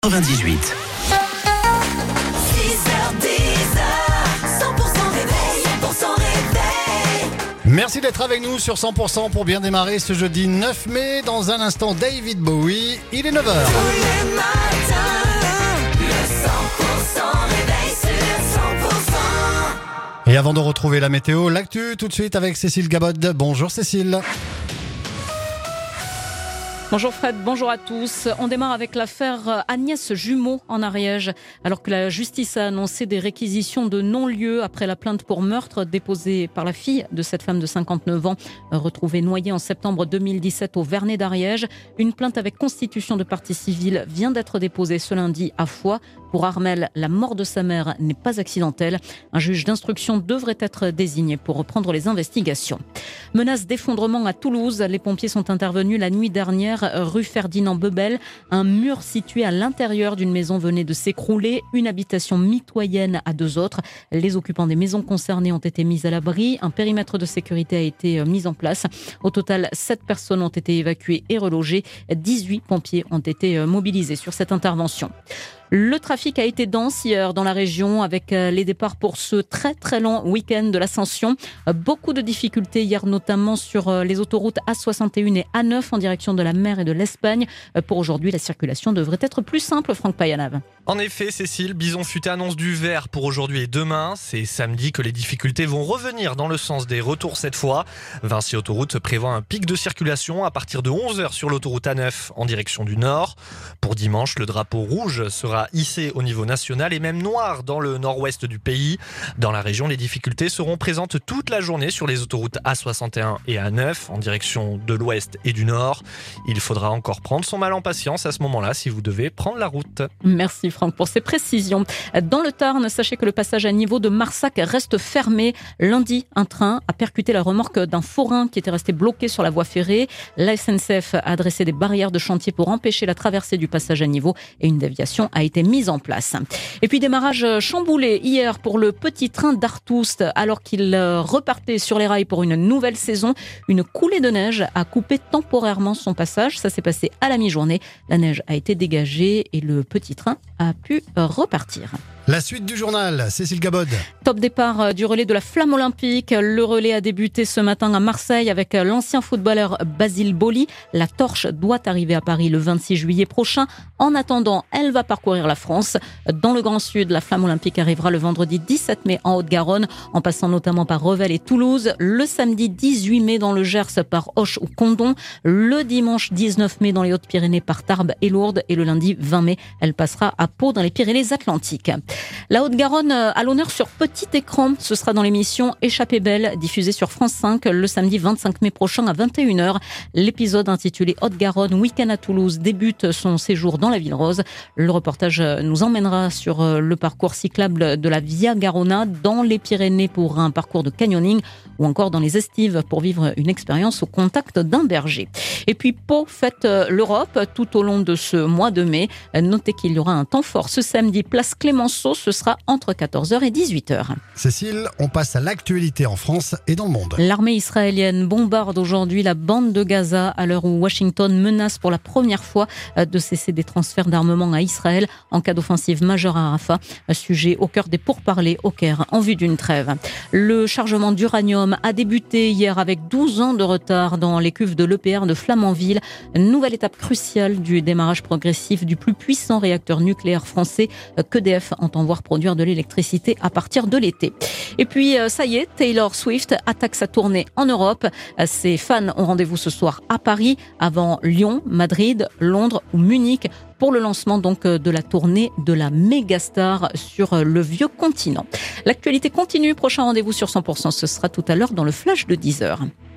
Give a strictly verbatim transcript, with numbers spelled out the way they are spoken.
quatre-vingt-dix-huit. Merci d'être avec nous sur cent pour cent pour bien démarrer ce jeudi neuf mai. Dans un instant, David Bowie, il est neuf heures. Et avant de retrouver la météo, l'actu tout de suite avec Cécile Gabod. Bonjour Cécile. Bonjour Fred, bonjour à tous. On démarre avec l'affaire Agnès Jumeau en Ariège. Alors que la justice a annoncé des réquisitions de non-lieu après la plainte pour meurtre déposée par la fille de cette femme de cinquante-neuf ans, retrouvée noyée en septembre deux mille dix-sept au Vernet d'Ariège. Une plainte avec constitution de partie civile vient d'être déposée ce lundi à Foix. Pour Armel, la mort de sa mère n'est pas accidentelle. Un juge d'instruction devrait être désigné pour reprendre les investigations. Menace d'effondrement à Toulouse. Les pompiers sont intervenus la nuit dernière rue Ferdinand Bebel. Un mur situé à l'intérieur d'une maison venait de s'écrouler. Une habitation mitoyenne à deux autres. Les occupants des maisons concernées ont été mis à l'abri. Un périmètre de sécurité a été mis en place. Au total, sept personnes ont été évacuées et relogées. dix-huit pompiers ont été mobilisés sur cette intervention. Le trafic a été dense hier dans la région avec les départs pour ce très très long week-end de l'Ascension. Beaucoup de difficultés hier, notamment sur les autoroutes A soixante et un et A neuf en direction de la mer et de l'Espagne. Pour aujourd'hui, la circulation devrait être plus simple, Franck Payanave. En effet, Cécile, Bison Futé annonce du vert pour aujourd'hui et demain. C'est samedi que les difficultés vont revenir dans le sens des retours cette fois. Vinci Autoroute prévoit un pic de circulation à partir de onze heures sur l'autoroute A neuf en direction du nord. Pour dimanche, le drapeau rouge sera hissé au niveau national et même noir dans le nord-ouest du pays. Dans la région, les difficultés seront présentes toute la journée sur les autoroutes A soixante et un et A neuf en direction de l'ouest et du nord. Il faudra encore prendre son mal en patience à ce moment-là si vous devez prendre la route. Merci Franck pour ces précisions. Dans le Tarn, sachez que le passage à niveau de Marsac reste fermé. Lundi, un train a percuté la remorque d'un forain qui était resté bloqué sur la voie ferrée. La S N C F a dressé des barrières de chantier pour empêcher la traversée du passage à niveau et une déviation a été mise en place. Et puis démarrage chamboulé hier pour le petit train d'Artoust alors qu'il repartait sur les rails pour une nouvelle saison. Une coulée de neige a coupé temporairement son passage. Ça s'est passé à la mi-journée. La neige a été dégagée et le petit train a pu repartir. La suite du journal, Cécile Gabod. Top départ du relais de la Flamme Olympique. Le relais a débuté ce matin à Marseille avec l'ancien footballeur Basile Boli. La torche doit arriver à Paris le vingt-six juillet prochain. En attendant, elle va parcourir la France. Dans le Grand Sud, la Flamme Olympique arrivera le vendredi dix-sept mai en Haute-Garonne, en passant notamment par Revel et Toulouse. Le samedi dix-huit mai dans le Gers par Auch ou Condom. Le dimanche dix-neuf mai dans les Hautes-Pyrénées par Tarbes et Lourdes. Et le lundi vingt mai, elle passera à Pau dans les Pyrénées-Atlantiques. La Haute-Garonne à l'honneur sur petit écran. Ce sera dans l'émission Échappée belle, diffusée sur France cinq le samedi vingt-cinq mai prochain à vingt et une heures. L'épisode intitulé Haute-Garonne, week-end à Toulouse débute son séjour dans la Ville Rose. Le reportage nous emmènera sur le parcours cyclable de la Via Garona dans les Pyrénées pour un parcours de canyoning ou encore dans les Estives pour vivre une expérience au contact d'un berger. Et puis Pau fête l'Europe tout au long de ce mois de mai. Notez qu'il y aura un temps fort ce samedi, place Clémenceau. Ce sera entre quatorze heures et dix-huit heures. Cécile, on passe à l'actualité en France et dans le monde. L'armée israélienne bombarde aujourd'hui la bande de Gaza à l'heure où Washington menace pour la première fois de cesser des transferts d'armement à Israël en cas d'offensive majeure à Rafah. Sujet au cœur des pourparlers au Caire en vue d'une trêve. Le chargement d'uranium a débuté hier avec douze ans de retard dans les cuves de l'E P R de Flamanville. Nouvelle étape cruciale du démarrage progressif du plus puissant réacteur nucléaire français qu'E D F entend voir produire de l'électricité à partir de l'été. Et puis, ça y est, Taylor Swift attaque sa tournée en Europe. Ses fans ont rendez-vous ce soir à Paris, avant Lyon, Madrid, Londres ou Munich, pour le lancement donc de la tournée de la mégastar sur le vieux continent. L'actualité continue. Prochain rendez-vous sur cent pour cent, ce sera tout à l'heure dans le flash de dix heures.